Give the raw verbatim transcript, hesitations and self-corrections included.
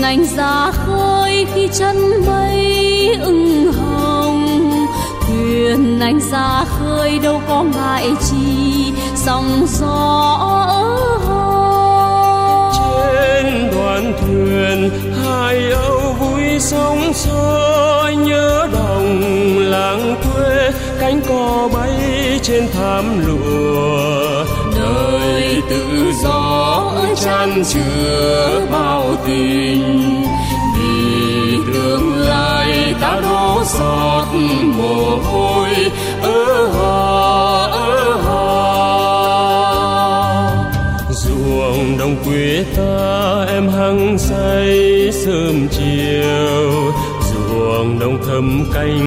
anh ra khơi khi chân mây ửng hồng, thuyền anh ra khơi đâu có ngại chi sóng gió ở hò. Trên đoàn thuyền hai âu vui sóng soi, nhớ đồng làng quê cánh cò bay trên thảm lụa. Đời tự do chan chứa bao tình, vì tương lai ta đổ giọt mồ hôi ở hò ở hò. Ruộng đồng quê ta em hăng say sớm chiều, ruộng đồng thầm canh